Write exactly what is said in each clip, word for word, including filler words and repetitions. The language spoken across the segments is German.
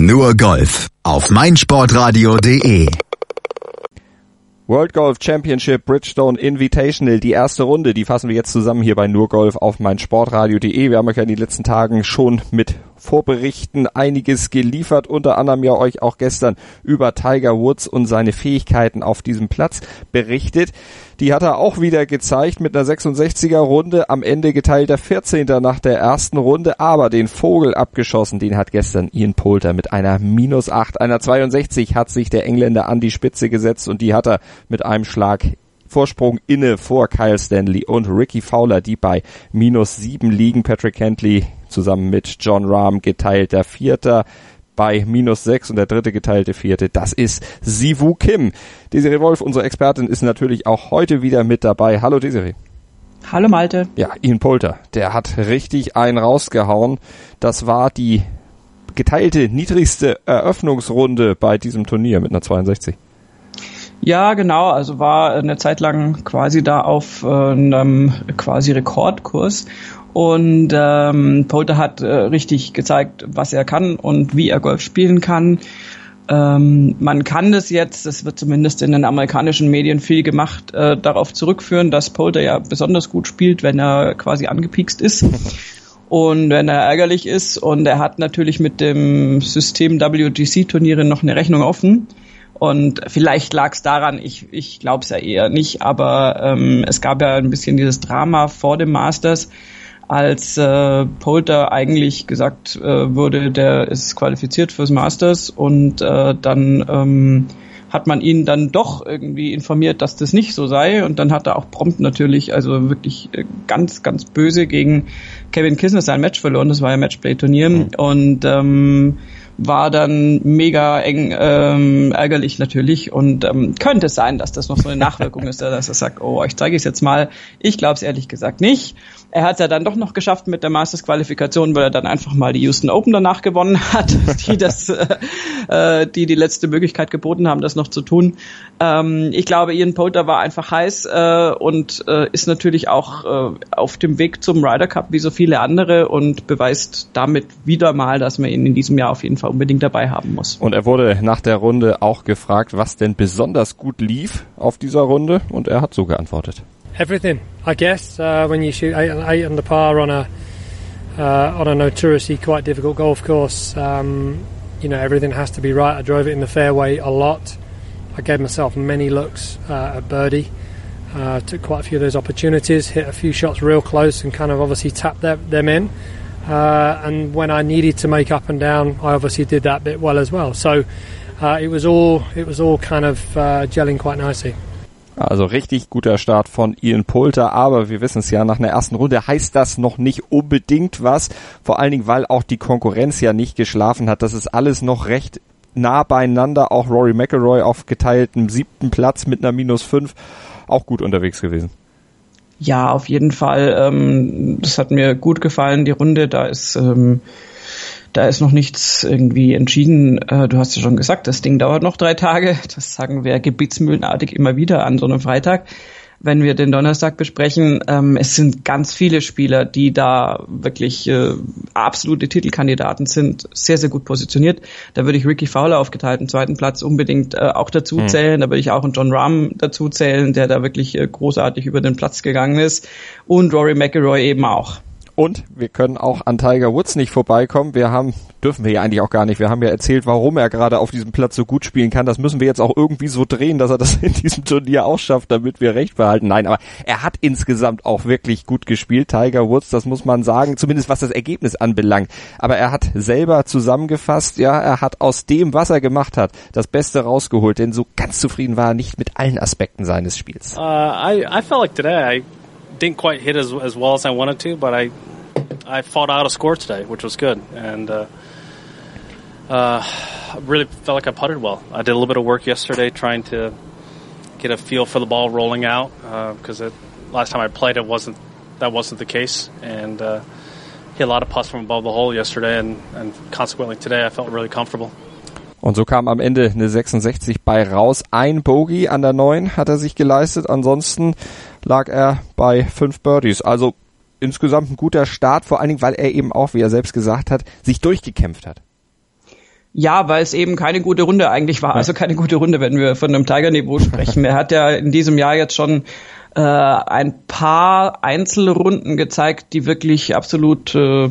Nur Golf auf meinsportradio punkt de. World Golf Championship Bridgestone Invitational, die erste Runde, die fassen wir jetzt zusammen hier bei Nur Golf auf meinsportradio punkt de. Wir haben euch ja in den letzten Tagen schon mit Vorberichten einiges geliefert, unter anderem ja euch auch gestern über Tiger Woods und seine Fähigkeiten auf diesem Platz berichtet. Die hat er auch wieder gezeigt mit einer sechsundsechziger Runde, am Ende geteilter vierzehnter nach der ersten Runde, aber den Vogel abgeschossen, den hat gestern Ian Poulter mit einer minus acht, einer zweiundsechzig hat sich der Engländer an die Spitze gesetzt und die hat er mit einem Schlag Vorsprung inne vor Kyle Stanley und Ricky Fowler, die bei minus sieben liegen. Patrick Cantley zusammen mit Jon Rahm geteilter Vierter bei minus sechs und der dritte geteilte Vierte, das ist Siwoo Kim. Desiree Wolf, unsere Expertin, ist natürlich auch heute wieder mit dabei. Hallo Desiree. Hallo Malte. Ja, Ian Poulter, der hat richtig einen rausgehauen. Das war die geteilte niedrigste Eröffnungsrunde bei diesem Turnier mit einer zweiundsechzig. Ja, genau, also war eine Zeit lang quasi da auf äh, einem quasi Rekordkurs und ähm, Poulter hat äh, richtig gezeigt, was er kann und wie er Golf spielen kann. Ähm, man kann das jetzt, das wird zumindest in den amerikanischen Medien viel gemacht, äh, darauf zurückführen, dass Poulter ja besonders gut spielt, wenn er quasi angepiekst ist. Und wenn er ärgerlich ist und er hat natürlich mit dem System W G C-Turniere noch eine Rechnung offen. Und vielleicht lag es daran, ich ich glaube es ja eher nicht, aber ähm, es gab ja ein bisschen dieses Drama vor dem Masters, als äh, Poulter eigentlich gesagt äh, wurde, der ist qualifiziert fürs Masters und äh, dann ähm, hat man ihn dann doch irgendwie informiert, dass das nicht so sei und dann hat er auch prompt natürlich, also wirklich ganz, ganz böse gegen Kevin Kisner sein Match verloren, das war ja Matchplay-Turnier mhm. und ähm, war dann mega eng ähm, ärgerlich natürlich und ähm, könnte es sein, dass das noch so eine Nachwirkung ist, dass er sagt, oh, ich zeige es jetzt mal. Ich glaube es ehrlich gesagt nicht. Er hat es ja dann doch noch geschafft mit der Masters-Qualifikation, weil er dann einfach mal die Houston Open danach gewonnen hat, die das, äh, die die letzte Möglichkeit geboten haben, das noch zu tun. Ähm, ich glaube, Ian Poulter war einfach heiß äh, und äh, ist natürlich auch äh, auf dem Weg zum Ryder Cup wie so viele andere und beweist damit wieder mal, dass man ihn in diesem Jahr auf jeden Fall unbedingt dabei haben muss. Und er wurde nach der Runde auch gefragt, was denn besonders gut lief auf dieser Runde und er hat so geantwortet. Everything, I guess. Uh, when you shoot eight, eight under par on a uh, on a notoriously quite difficult golf course, um, you know everything has to be right. I drove it in the fairway a lot. I gave myself many looks uh, at birdie. Uh, took quite a few of those opportunities. Hit a few shots real close and kind of obviously tapped them, them in. Uh, and when I needed to make up and down, I obviously did that bit well as well. So uh, it was all it was all kind of uh, gelling quite nicely. Also richtig guter Start von Ian Poulter, aber wir wissen es ja, nach einer ersten Runde heißt das noch nicht unbedingt was, vor allen Dingen, weil auch die Konkurrenz ja nicht geschlafen hat. Das ist alles noch recht nah beieinander, auch Rory McIlroy auf geteiltem siebten Platz mit einer minus fünf, auch gut unterwegs gewesen. Ja, auf jeden Fall. Ähm, das hat mir gut gefallen, die Runde. Da ist ähm, da ist noch nichts irgendwie entschieden. Äh, du hast ja schon gesagt, das Ding dauert noch drei Tage. Das sagen wir gebetsmühlenartig immer wieder an so einem Freitag, wenn wir den Donnerstag besprechen. Ähm, es sind ganz viele Spieler, die da wirklich äh, absolute Titelkandidaten sind, sehr, sehr gut positioniert. Da würde ich Ricky Fowler auf geteilten zweiten Platz unbedingt äh, auch dazu zählen. Mhm. Da würde ich auch einen Jon Rahm dazu zählen, der da wirklich äh, großartig über den Platz gegangen ist. Und Rory McIlroy eben auch. Und wir können auch an Tiger Woods nicht vorbeikommen. Wir haben, dürfen wir ja eigentlich auch gar nicht. Wir haben ja erzählt, warum er gerade auf diesem Platz so gut spielen kann. Das müssen wir jetzt auch irgendwie so drehen, dass er das in diesem Turnier auch schafft, damit wir recht behalten. Nein, aber er hat insgesamt auch wirklich gut gespielt, Tiger Woods. Das muss man sagen, zumindest was das Ergebnis anbelangt. Aber er hat selber zusammengefasst, ja, er hat aus dem, was er gemacht hat, das Beste rausgeholt. Denn so ganz zufrieden war er nicht mit allen Aspekten seines Spiels. Uh, I, I felt like today I didn't quite hit as as well as I wanted to, but I I fought out a score today, which was good, and uh, uh, really felt like I putted well. I did a little bit of work yesterday trying to get a feel for the ball rolling out because uh, last time I played it wasn't that wasn't the case, and uh, hit a lot of putts from above the hole yesterday, and, and consequently today I felt really comfortable. Und so kam am Ende eine sechsundsechzig bei raus. Ein Bogey an der neun hat er sich geleistet. Ansonsten lag er bei fünf Birdies. Also insgesamt ein guter Start, vor allen Dingen, weil er eben auch, wie er selbst gesagt hat, sich durchgekämpft hat. Ja, weil es eben keine gute Runde eigentlich war. Also keine gute Runde, wenn wir von einem Tiger-Niveau sprechen. Er hat ja in diesem Jahr jetzt schon äh, ein paar Einzelrunden gezeigt, die wirklich absolut äh,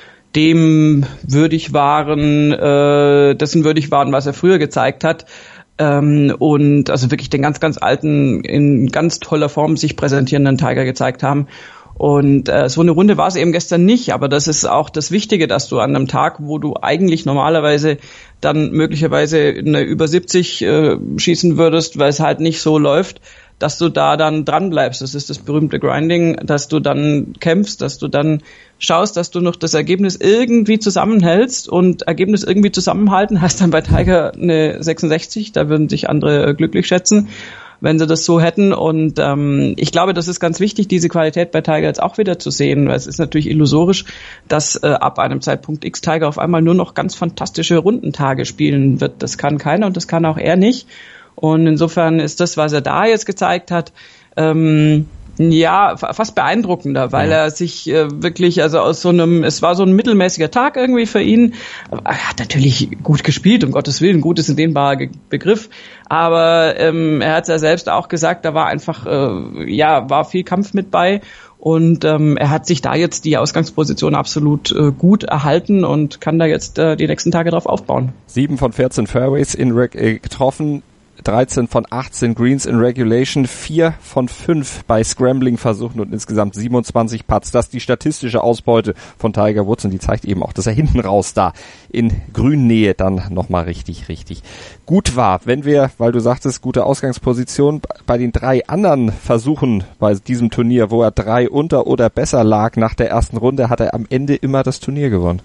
dem würdig waren, äh, dessen würdig waren, was er früher gezeigt hat. Ähm, und also wirklich den ganz, ganz alten, in ganz toller Form sich präsentierenden Tiger gezeigt haben. Und äh, so eine Runde war es eben gestern nicht, aber das ist auch das Wichtige, dass du an einem Tag, wo du eigentlich normalerweise dann möglicherweise eine über siebzig äh, schießen würdest, weil es halt nicht so läuft, dass du da dann dran bleibst. Das ist das berühmte Grinding, dass du dann kämpfst, dass du dann schaust, dass du noch das Ergebnis irgendwie zusammenhältst, und Ergebnis irgendwie zusammenhalten heißt dann bei Tiger eine sechsundsechzig, da würden sich andere glücklich schätzen, wenn sie das so hätten. Und ähm, ich glaube, das ist ganz wichtig, diese Qualität bei Tiger jetzt auch wieder zu sehen, weil es ist natürlich illusorisch, dass äh, ab einem Zeitpunkt X Tiger auf einmal nur noch ganz fantastische Rundentage spielen wird. Das kann keiner und das kann auch er nicht. Und insofern ist das, was er da jetzt gezeigt hat, ähm, ja, fast beeindruckender, weil er sich äh, wirklich, also aus so einem, es war so ein mittelmäßiger Tag irgendwie für ihn. Er hat natürlich gut gespielt, um Gottes Willen, gut ist ein dehnbarer Begriff, aber ähm, er hat es ja selbst auch gesagt, da war einfach, äh, ja, war viel Kampf mit bei. Und ähm, er hat sich da jetzt die Ausgangsposition absolut äh, gut erhalten und kann da jetzt äh, die nächsten Tage drauf aufbauen. Sieben von vierzehn Fairways in Reg äh, getroffen, dreizehn von achtzehn Greens in Regulation, vier von fünf bei Scrambling-Versuchen und insgesamt siebenundzwanzig Putts. Das ist die statistische Ausbeute von Tiger Woods, und die zeigt eben auch, dass er hinten raus da in Grünnähe dann nochmal richtig, richtig gut war. Wenn wir, weil du sagtest, gute Ausgangsposition, bei den drei anderen Versuchen bei diesem Turnier, wo er drei unter oder besser lag nach der ersten Runde, hat er am Ende immer das Turnier gewonnen.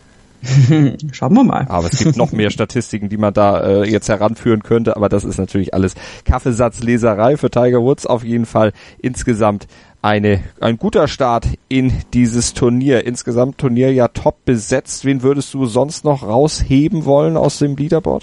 Schauen wir mal. Aber es gibt noch mehr Statistiken, die man da äh, jetzt heranführen könnte, aber das ist natürlich alles Kaffeesatzleserei für Tiger Woods. Auf jeden Fall insgesamt eine ein guter Start in dieses Turnier. Insgesamt Turnier ja top besetzt. Wen würdest du sonst noch rausheben wollen aus dem Leaderboard?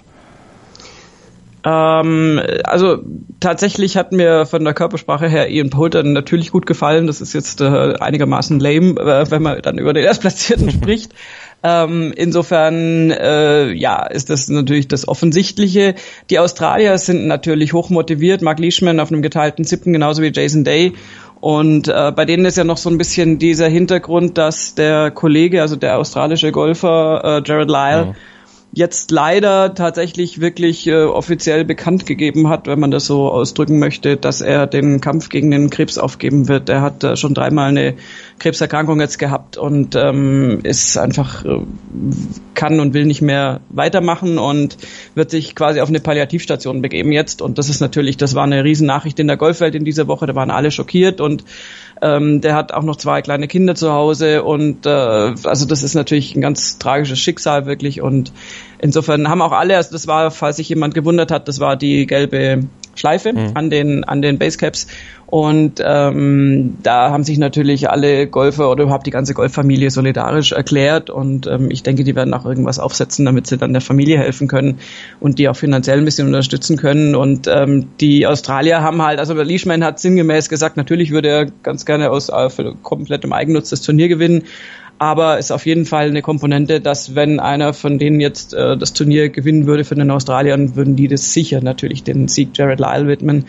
Ähm, also tatsächlich hat mir von der Körpersprache her Ian Poulter natürlich gut gefallen. Das ist jetzt äh, einigermaßen lame, äh, wenn man dann über den Erstplatzierten spricht. Ähm, insofern äh, ja, ist das natürlich das Offensichtliche. Die Australier sind natürlich hochmotiviert. Mark Leishman auf einem geteilten siebten, genauso wie Jason Day. Und äh, bei denen ist ja noch so ein bisschen dieser Hintergrund, dass der Kollege, also der australische Golfer äh, Jared Lyle, ja, jetzt leider tatsächlich wirklich äh, offiziell bekannt gegeben hat, wenn man das so ausdrücken möchte, dass er den Kampf gegen den Krebs aufgeben wird. Er hat äh, schon dreimal eine Krebserkrankung jetzt gehabt und ähm, ist einfach, äh, kann und will nicht mehr weitermachen und wird sich quasi auf eine Palliativstation begeben jetzt. Und das ist natürlich, das war eine Riesennachricht in der Golfwelt in dieser Woche, da waren alle schockiert, und ähm, der hat auch noch zwei kleine Kinder zu Hause, und äh, also das ist natürlich ein ganz tragisches Schicksal wirklich, und insofern haben auch alle, also das war, falls sich jemand gewundert hat, das war die gelbe Schleife mhm. an den an den Basecaps, und ähm, da haben sich natürlich alle Golfer oder überhaupt die ganze Golffamilie solidarisch erklärt, und ähm, ich denke, die werden auch irgendwas aufsetzen, damit sie dann der Familie helfen können und die auch finanziell ein bisschen unterstützen können. Und ähm, die Australier haben halt, also der Leishman hat sinngemäß gesagt, natürlich würde er ganz gerne aus äh, für komplettem Eigennutz das Turnier gewinnen, aber ist auf jeden Fall eine Komponente, dass wenn einer von denen jetzt äh, das Turnier gewinnen würde für den Australiern, würden die das sicher natürlich den Sieg Jared Lyle widmen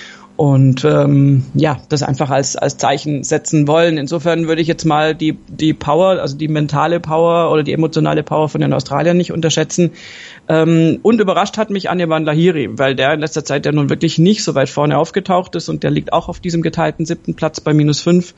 und ähm, ja, das einfach als als Zeichen setzen wollen. Insofern würde ich jetzt mal die die Power, also die mentale Power oder die emotionale Power von den Australiern nicht unterschätzen. Ähm, und überrascht hat mich Anirban Lahiri, weil der in letzter Zeit ja nun wirklich nicht so weit vorne aufgetaucht ist, und der liegt auch auf diesem geteilten siebten Platz bei minus fünf.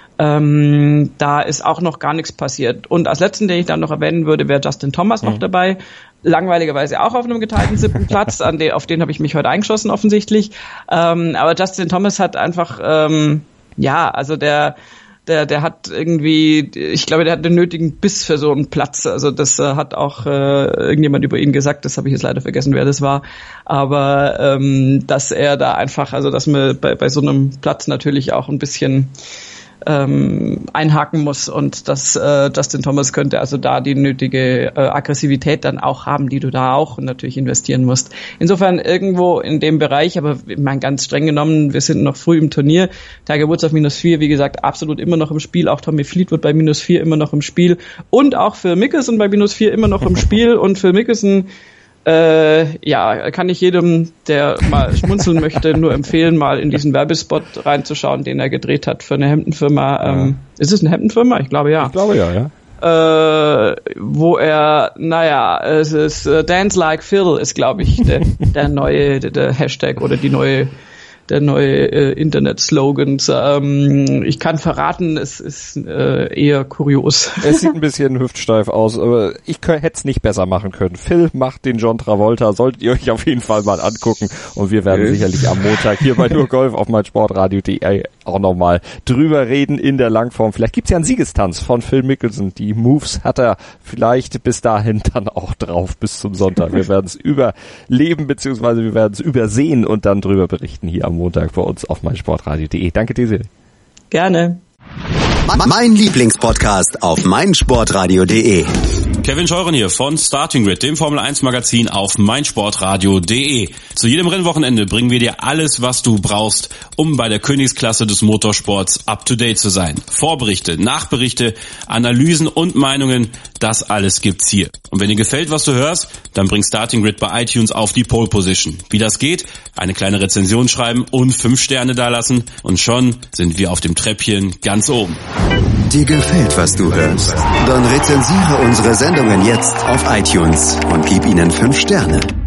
Ähm, da ist auch noch gar nichts passiert. Und als letzten, den ich dann noch erwähnen würde, wäre Justin Thomas mhm. noch dabei. Langweiligerweise auch auf einem geteilten siebten Platz, an den, auf den habe ich mich heute eingeschossen offensichtlich. Ähm, aber Justin Thomas hat einfach, ähm, ja, also der, der, der hat irgendwie, ich glaube, der hat den nötigen Biss für so einen Platz. Also das äh, hat auch äh, irgendjemand über ihn gesagt, das habe ich jetzt leider vergessen, wer das war. Aber ähm, dass er da einfach, also dass man bei, bei so einem Platz natürlich auch ein bisschen ähm, einhaken muss und dass äh, Justin Thomas könnte also da die nötige äh, Aggressivität dann auch haben, die du da auch natürlich investieren musst. Insofern irgendwo in dem Bereich, aber ich meine, ganz streng genommen, wir sind noch früh im Turnier. Tiger Woods auf minus vier, wie gesagt, absolut immer noch im Spiel. Auch Tommy Fleetwood bei minus vier immer noch im Spiel. Und auch Phil Mickelson bei minus vier immer noch im Spiel. Und Phil Mickelson, äh, ja, kann ich jedem, der mal schmunzeln möchte, nur empfehlen, mal in diesen Werbespot reinzuschauen, den er gedreht hat für eine Hemdenfirma. Ähm, ja. Ist es eine Hemdenfirma? Ich glaube ja. Ich glaube ja, ja. Äh, wo er, naja, es ist uh, Dance Like Phil ist, glaube ich, der, der neue, der, der Hashtag oder die neue, der neue äh, Internet-Slogans. Ähm, ich kann verraten, es ist äh, eher kurios. Es sieht ein bisschen hüftsteif aus, aber ich hätte es nicht besser machen können. Phil macht den John Travolta, solltet ihr euch auf jeden Fall mal angucken und wir werden sicherlich am Montag hier bei Nur Golf auf meinsportradio punkt de auch nochmal drüber reden in der Langform. Vielleicht gibt's ja einen Siegestanz von Phil Mickelson. Die Moves hat er vielleicht bis dahin dann auch drauf bis zum Sonntag. Wir werden es überleben, beziehungsweise wir werden es übersehen und dann drüber berichten hier am Montag bei uns auf meinsportradio punkt de. Danke dir, Sil. Gerne. Mein Lieblingspodcast auf meinsportradio punkt de. Kevin Scheuren hier von Starting Grid, dem Formel eins Magazin auf meinsportradio punkt de. Zu jedem Rennwochenende bringen wir dir alles, was du brauchst, um bei der Königsklasse des Motorsports up to date zu sein. Vorberichte, Nachberichte, Analysen und Meinungen, das alles gibt's hier. Und wenn dir gefällt, was du hörst, dann bring Starting Grid bei iTunes auf die Pole Position. Wie das geht? Eine kleine Rezension schreiben und fünf Sterne dalassen und schon sind wir auf dem Treppchen ganz oben. Dir gefällt, was du hörst? Dann rezensiere unsere Sendungen jetzt auf iTunes und gib ihnen fünf Sterne.